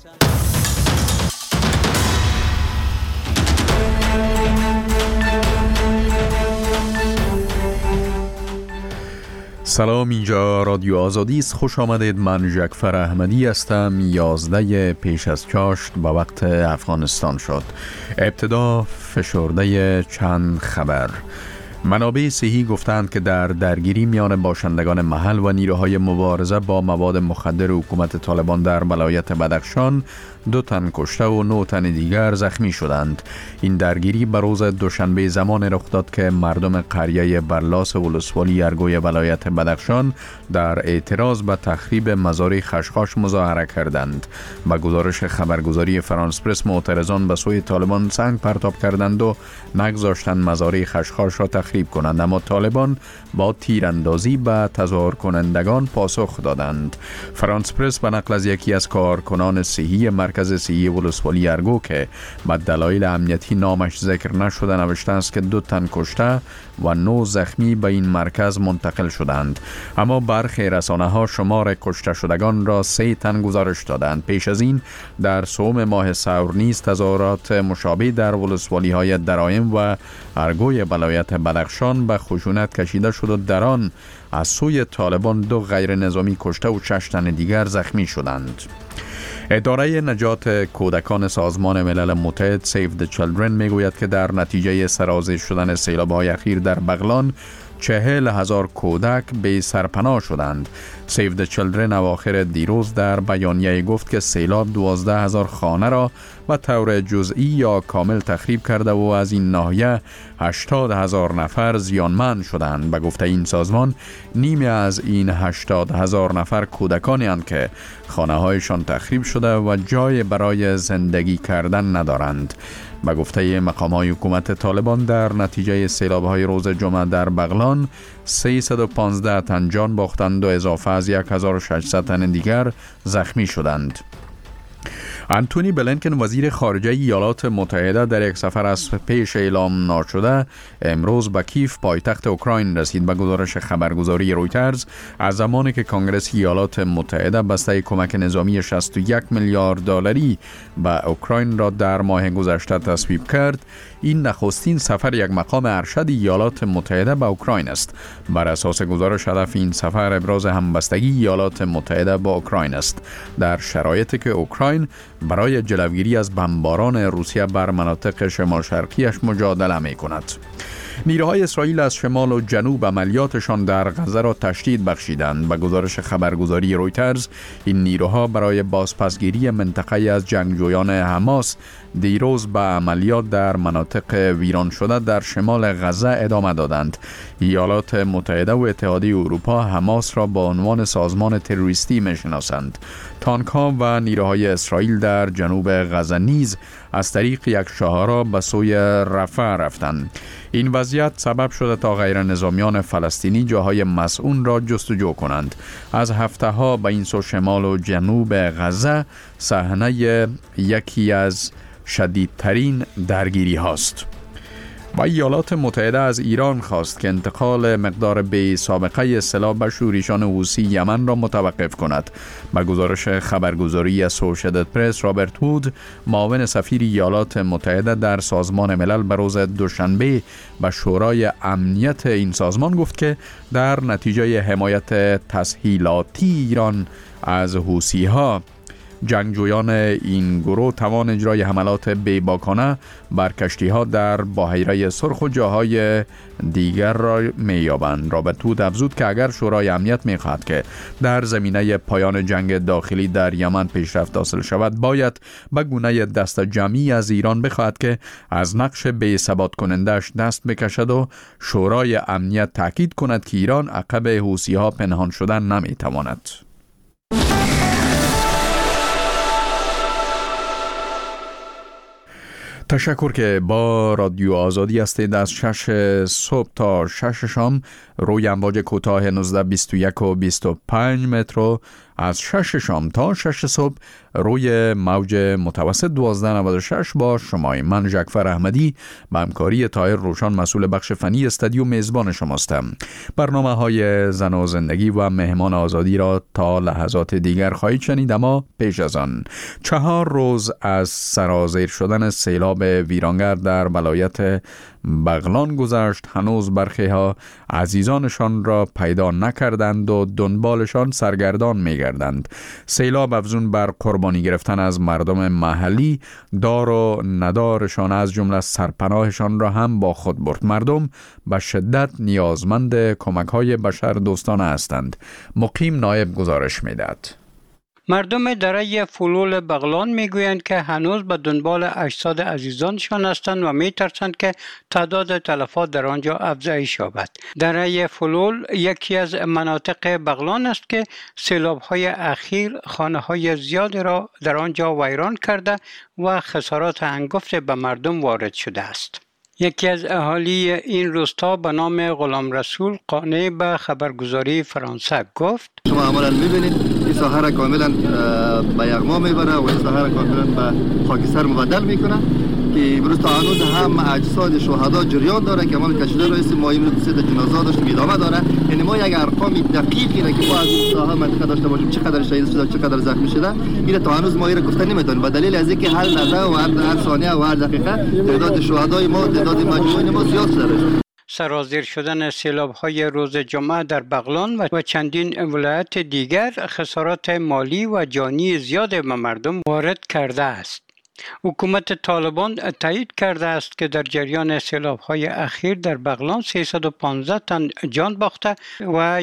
سلام، اینجا رادیو آزادی است. خوش آمدید. من جعفر احمدی هستم. 11 پیش از چاشت به وقت افغانستان شد. ابتدا فشرده چند خبر. منابع صحی گفتند که در درگیری میان باشندگان محل و نیروهای مبارزه با مواد مخدر حکومت طالبان در ولایت بدخشان 2 تن کشته و 9 تن دیگر زخمی شدند. این درگیری به روز دوشنبه زمان رخ داد که مردم قریه برلاس ولسوالی ارگوی ولایت بدخشان در اعتراض به تخریب مزارع خشخاش مظاهره کردند. با گزارش خبرگزاری فرانس پرس، معترضان به سوی طالبان سنگ پرتاب کردند و نگذاشتند مزارع خشخاش را تخریب کنند، اما طالبان با تیراندازی به تظاهر کنندگان پاسخ دادند. فرانس پرس به نقل از یکی از کارکنان صحی مرکز صحی ولسوالی ارگو که به دلایل امنیتی نامش ذکر نشده نوشته است که 2 تن کشته و 9 زخمی به این مرکز منتقل شدند، اما برخی رسانه‌ها شمار کشته شدگان را 3 تن گزارش دادند. پیش از این در سوم ماه سور نیز تظاهرات مشابه در ولسوالی‌های درایم و ارگوی ولایت بدخشان به خشونت کشیده شد و در آن از سوی طالبان 2 غیر نظامی کشته و 6 تن دیگر زخمی شدند. اداره نجات کودکان سازمان ملل متحد سیو د چیلدرن میگوید که در نتیجه سرازیر شدن سیلاب‌های اخیر در بغلان 40,000 کودک به سرپناه شدند. سیو د چیلدرن اواخر دیروز در بیانیه گفت که سیلاب 12,000 خانه را به طور جزئی یا کامل تخریب کرده و از این ناحیه 80,000 نفر زیانمند شدند. به گفته این سازمان، نیمی از این 80,000 نفر کودکانی اند که خانه‌هایشان تخریب شده و جای برای زندگی کردن ندارند. به گفته مقام‌های حکومت طالبان در نتیجه سیلاب‌های روز جمعه در بغلان 315 تن جان باختند و اضافه از 1600 تن دیگر زخمی شدند. انتونی بلینکن وزیر خارجه ایالات متحده در یک سفر از پیش اعلام نشده امروز به کیف پایتخت اوکراین رسید. به گزارش خبرگزاری رویترز، از زمانی که کنگره ایالات متحده بسته کمک نظامی 61 میلیارد دلاری به اوکراین را در ماه گذشته تصویب کرد، این نخستین سفر یک مقام ارشد ایالات متحده به اوکراین است. بر اساس گزارش، هدف این سفر ابراز همبستگی ایالات متحده با اوکراین است در شرایطی که اوکراین برای جلوگیری از بمباران روسیه بر مناطق شمال شرقیش مجادله می کند. نیروهای اسرائیل از شمال و جنوب عملیاتشان در غزه را تشدید بخشیدند. به گزارش خبرگزاری رویترز، این نیروها برای بازپسگیری منطقه از جنگجویان حماس دیروز به عملیات در مناطق ویران شده در شمال غزه ادامه دادند. ایالات متحده و اتحادیه اروپا حماس را با عنوان سازمان تروریستی می‌شناسند. تانک‌ها و نیروهای اسرائیل در جنوب غزه نیز از طریق یک شاهراه به سوی رفح رفتند. این وضعیت سبب شده تا غیر نظامیان فلسطینی جاهای مسئول را جستجو کنند. از هفته‌ها به این سو شمال و جنوب غزه صحنه یکی از شدیدترین درگیری هاست. و ایالات متحده از ایران خواست که انتقال مقدار بی سابقه سلاح به شورشیان حوثی یمن را متوقف کند. به گزارش خبرگزاری اسوشییتد پرس، رابرت وود، معاون سفیر ایالات متحده در سازمان ملل، به روز دوشنبه به شورای امنیت این سازمان گفت که در نتیجه حمایت تسهیلاتی ایران از حوثی‌ها، جنگجویان این گروه توان اجرای حملات بیباکانه بر کشتی‌ها در بحیره سرخ و جاهای دیگر را می‌یابند. رابرت وود افزود که اگر شورای امنیت می‌خواهد که در زمینه پایان جنگ داخلی در یمن پیشرفت حاصل شود، باید به گونه دست جمعی از ایران بخواهد که از نقش بی‌ثبات کننده‌اش دست بکشد و شورای امنیت تاکید کند که ایران عقب حوثی‌ها پنهان شدن نمی‌تواند. تشکر که با رادیو آزادی هستید. از 6 صبح تا 6 شام روی امواج کوتاه 19، 21 و 25 متر از 6 شام تا 6 صبح روی موج متوسط 1296 با شما. من ژکفر احمدی با همکاری طاهر روشان مسئول بخش فنی استودیو میزبان شماستم. برنامه‌های زن و زندگی و مهمان آزادی را تا لحظات دیگر خواهید شنید، اما پیش از آن 4 روز از سرازیر شدن سیلاب ویرانگر در ولایت بغلان گذشت. هنوز برخی ها عزیزانشان را پیدا نکردند و دنبالشان سرگردان می‌گردند. سیلاب افزون بر قربانی گرفتن از مردم محلی، دار و ندارشان از جمله سرپناهشان را هم با خود برد. مردم به شدت نیازمند کمک‌های بشر دوستانه هستند. مقیم نایب گزارش می‌دهد. مردم دره فلول بغلان میگویند که هنوز به دنبال اجساد عزیزانشان هستند و میترسند که تعداد تلفات در آنجا افزایش یابد. دره فلول یکی از مناطق بغلان است که سیلاب‌های اخیر خانه‌های زیادی را در آنجا ویران کرده و خسارات هنگفت به مردم وارد شده است. یکی از اهالی این روستا به نام غلام رسول قانع به خبرگزاری فرانسه گفت: شما عملاً می‌بینید این ساحه را کاملاً به یغما میبره و این ساحه را کاملاً به خاکستر مبدل میکنه که امروز تا هنوز هم اجساد شهدا جریان داره که عمل کشیده رئیس ما امروز 3 جنازه داشتیم ادامه داره. یعنی ما یک ارقام دقیقی را که ما از این ساحه منطقه داشته باشیم چقدر شهید شده چقدر زخمی شده این تا هنوز ما این گفته نمیتونیم، به دلیل از اینکه هر لحظه و هر ثانیه و هر دقیقه تعداد شهدای ما تعداد مجروحین ما زیاد شده. سرازیر شدن سیلاب‌های روز جمعه در بغلان و چندین ولایت دیگر خسارات مالی و جانی زیاد به مردم وارد کرده است. حکومت طالبان تایید کرده است که در جریان سیلاب‌های اخیر در بغلان 315 تن جان باخته و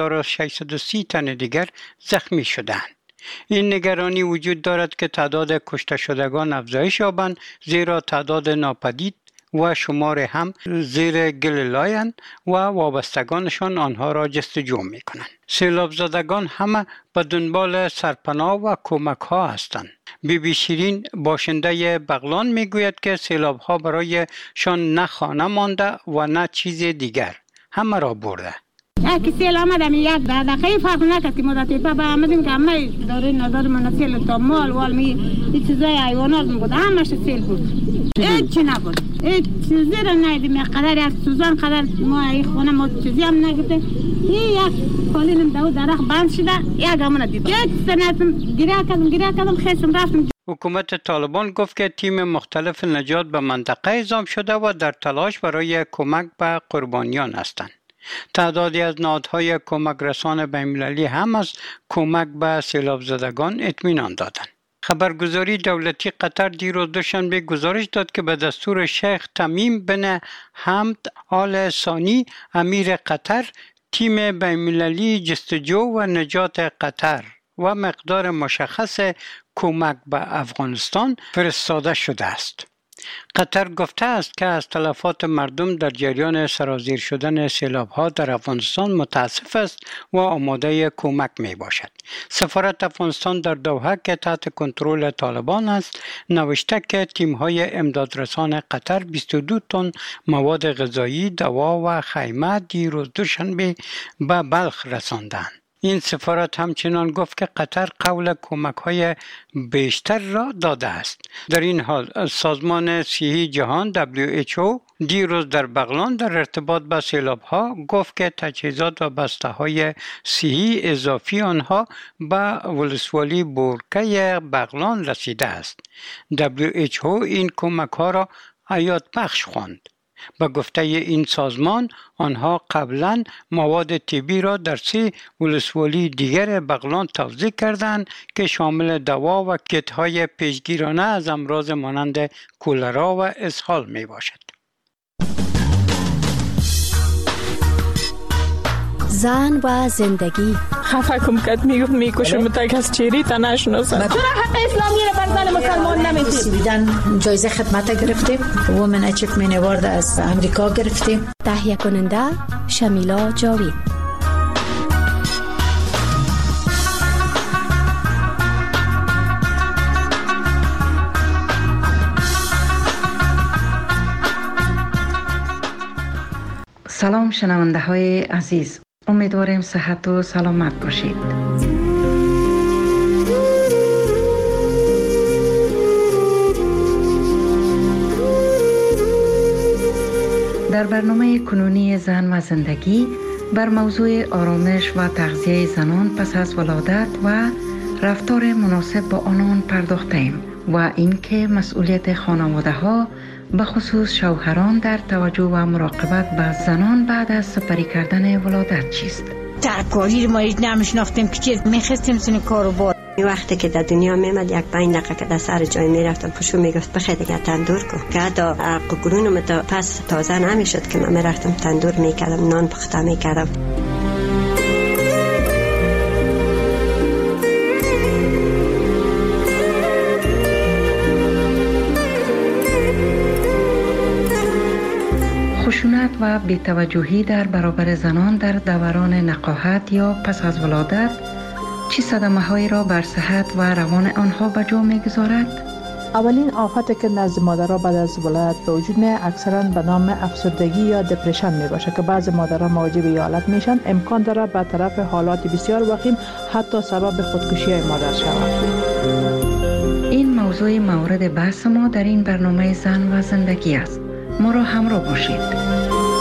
1630 تن دیگر زخمی شدند. این نگرانی وجود دارد که تعداد کشته شدگان افزایش یابند، زیرا تعداد ناپدید و شمار هم زیر گل لاین و وابستگانشان آنها را جستجو می کنند. سیلاب زدگان همه به دنبال سرپناه و کمک ها هستند. بی شیرین باشنده بغلان می گوید که سیلاب ها برای شان نه خانه مانده و نه چیز دیگر، همه را برده. که سیل آمدم یک دقیقه فرق نکرد که مدتی پا آمدیم که همه داره ندار من سیل تا مال والمی این چیزای حیوانات بود همش سیل بود. هیچی نبود، هیچ چیزی را ندیدیم. قدر از سوزان قدر ما این خونه ما چیزی هم نگفته. این یک پالینم دو درخت بند شده یک همون دید. یک سنتم گیره کردم خیستم رفتم. حکومت طالبان گفت که تیم مختلف نجات به منطقه اعزام شده و در تلاش برای کمک به قربانیان هستند. تعدادی از نهادهای کمک رسان بین‌المللی هم از کمک به سیلاب زدگان اطمینان دادند. خبرگزاری دولتی قطر دیروز دوشنبه گزارش داد که به دستور شیخ تمیم بن حمد آل ثانی امیر قطر، تیم بین‌المللی جستجو و نجات قطر و مقدار مشخص کمک به افغانستان فرستاده شده است. قطر گفته است که از تلفات مردم در جریان سرازیر شدن سیلاب‌ها در افغانستان متاسف است و آماده کمک می باشد. سفارت افغانستان در دوحه که تحت کنترل طالبان است نوشته که تیم‌های امدادرسان قطر 22 تن مواد غذایی، دوا و خیمه دیروز دوشنبه به بلخ رساندند. این سفارت همچنان گفت که قطر قول کمک‌های بیشتر را داده است. در این حال سازمان صحی جهان WHO دیروز در بغلان در ارتباط با سیلاب‌ها گفت که تجهیزات و بسته‌های صحی اضافی آنها به ولسوالی بورکه بغلان رسیده است. WHO این کمک‌ها را حیات بخش خواند. به گفته این سازمان آنها قبلا مواد طبی را در 3 ولسوالی دیگر بغلان توزیع کردند که شامل دوا و کیت‌های پیشگیرانه از امراض مانند کولرا و اسهال می باشد. زن و زندگی. خفه کم کد میکشم تا کس چیری تا نشناسم. چرا حق اسلامی را بر زن مسلمان نمیدید؟ سویدن جایزه خدمت گرفتیم. وومن اچیومنت اوارد از امریکا گرفتیم. تهیه کننده شمیلا جاوید. سلام شنونده های عزیز، امیدواریم صحت و سلامت باشید. در برنامه کنونی زن و زندگی بر موضوع آرامش و تغذیه زنان پس از ولادت و رفتار مناسب با آنان پرداختیم و اینکه مسئولیت خانواده‌ها به خصوص شوهران در توجه و مراقبت به زنان بعد از سپری کردن ولادت چیست. ترکاری ما نمیشناختیم که چیز میخواستیم سن کارو با وقتی که در دنیا میمد یک 5 دقیقه که در سر جای میرفتم پشو میگفت بخیر دیگه تندور کن که حتی قرونم تا پس تازه نمیشد که من میرفتم تندور میکردم، نان پخته میکردم. خشونت و بی‌توجهی در برابر زنان در دوران نقاهت یا پس از ولادت چه صدمه‌هایی را بر صحت و روان آنها به جا می‌گذارد؟ اولین آفتی که نزد مادرها بعد از ولادت به وجود میاد اکثرا به نام افسردگی یا دپرشن میباشه که بعضی مادرها مواجه به این حالت میشن. امکان داره به طرف حالات بسیار وخیم حتی سبب خودکشی مادر شود. این موضوع مورد بحث ما در این برنامه زن و زندگی است. ما را همراه باشید.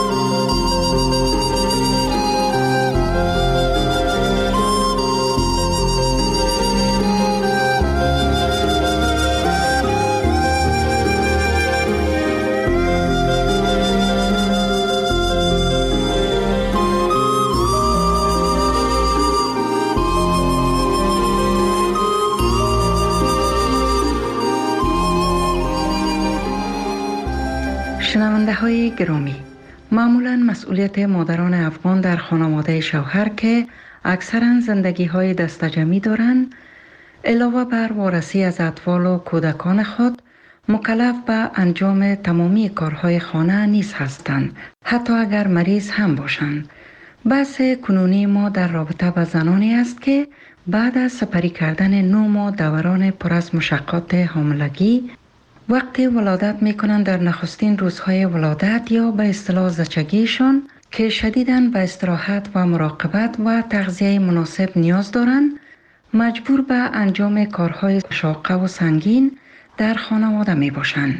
شنونده های گرامی، معمولاً مسئولیت مادران افغان در خانواده شوهر که اکثراً زندگی های دستجمعی دارند، علاوه بر وارسی از اطفال و کودکان خود، مکلف به انجام تمامی کارهای خانه نیز هستند، حتی اگر مریض هم باشند. بحث کنونی ما در رابطه با زنانی است که بعد از سپری کردن 9 ماه دوران پر از مشقات حاملگی وقتی ولادت میکنند در نخستین روزهای ولادت یا به اصطلاح زچگیشان که شدیداً به استراحت و مراقبت و تغذیه مناسب نیاز دارند، مجبور به انجام کارهای شاقه و سنگین در خانواده می باشند.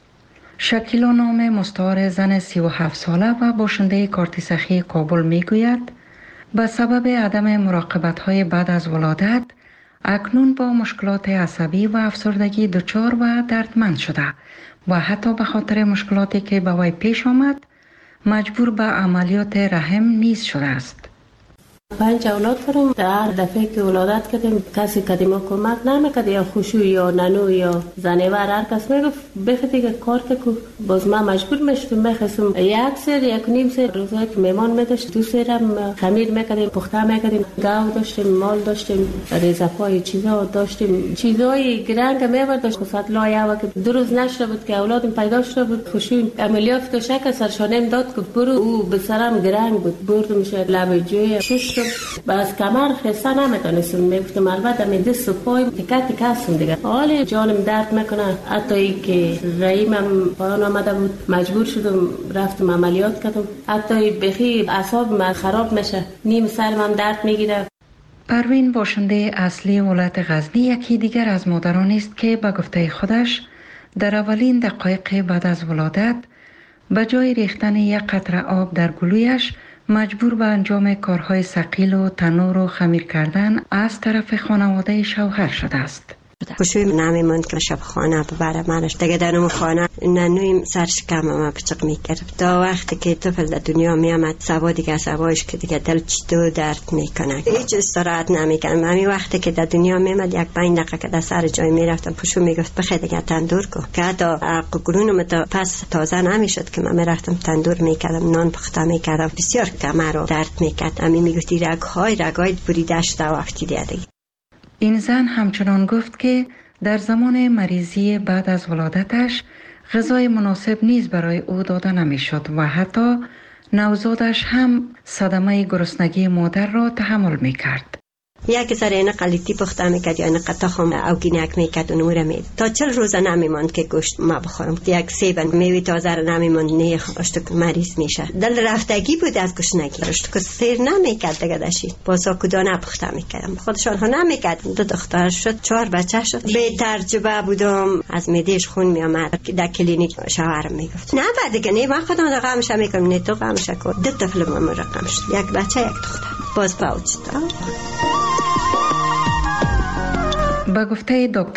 شکیلا نام مستعار زن 37 ساله و باشنده کارت سخی کابل می گوید به سبب عدم مراقبت های بعد از ولادت اکنون با مشکلات عصبی و افسردگی دچار و دردمند شده و حتی به خاطر مشکلاتی که به وی پیش آمد مجبور به عملیات رحم نیز شده است. 5 اولاد دارم. در هر دفعه که ولادت کردیم کسی که ما کمک نمیکرد، یا خوشو یا ننو یا زنیور هر کس میگفت بخاطر که کار که باز ما مجبور میشدم میخواستم یک سر یک نیم سر روزایی که میمان میداشت 2 سرم خمیر میکردیم، پخته میکردیم، گاو داشتیم، مال داشتیم، ریزپای چیزا داشتیم، چیزای گرنگ میبرداشت. خصوصا لایه که 2 روز نشده بود که اولادم پیدا شده بود، خوشو عملیات داشت که سرشانم داد که برو او به سرم گرنگ بود، بردم شه لب جوی شش باز کمر خسته نمیتونستم، میگفتم البته می دست و پای تکه تکه هستم دیگه، حالی جانم درد میکنه. حتی ای که رحمم پایان آمده بود مجبور شدم رفتم عملیات کردم، حتی بخی اعصابم خراب میشه، نیم سرم درد میگیره. پروین باشنده اصلی ولایت غزنی یکی دیگر از مادرانی است که به گفته خودش در اولین دقایق بعد از ولادت به جای ریختن یک قطره آب در گلویش مجبور به انجام کارهای ثقیل و تنور و خمیر کردن از طرف خانواده شوهر شده است. خوشوی نمیموند که شب خانه ببره منش دیگه درم خانه ننویم سرشکم ما پچق میکرد. تا وقتی که طفل در دنیا میامد سوا دیگه سوایش که دیگه دل چطور درد میکنه، هیچ استراحت نمیکنم. همین وقتی که در دنیا میامد یک 5 دقیقه که در سر جای میرفتم پشو میگفت بخیر دیگه تندور کن که حتی قرونم تا پس تازه نمیشد که من میرفتم تندور میکردم، نان پخته میکردم، بسیار کمر رو درد میکرد. همین میگفتی رگای بریده شده وقتی دیگه. این زن همچنان گفت که در زمان مریضی بعد از ولادتش غذای مناسب نیز برای او داده نمیشد و حتی نوزادش هم صدمه گرسنگی مادر را تحمل میکرد. یک سر این قلیتی پخته میکرد یا این تخم او گینک میکرد و نوره مید تا 40 روز نمیماند که گوشت ما بخورم. یک سیب میوه تازه رو نمیماند نه اشتک مریض میشه. دل رفتگی بود از گشنگی. اشتک سیر نمیکرد دیگه داشت. باسا کدانه پخته میکردم. خودشان ها نمیکرد. 2 دختر شد 4 بچه شد. به تجربه بودم از میدهش خون میامد. در کلینیک شوهرم میگفت نه بعد دیگه نه من خودم غمش میکنم نه تو غمش کن. 2 طفل من رقم شد. یک بچه یک دختر. باز پاوچ. با گفته دکتر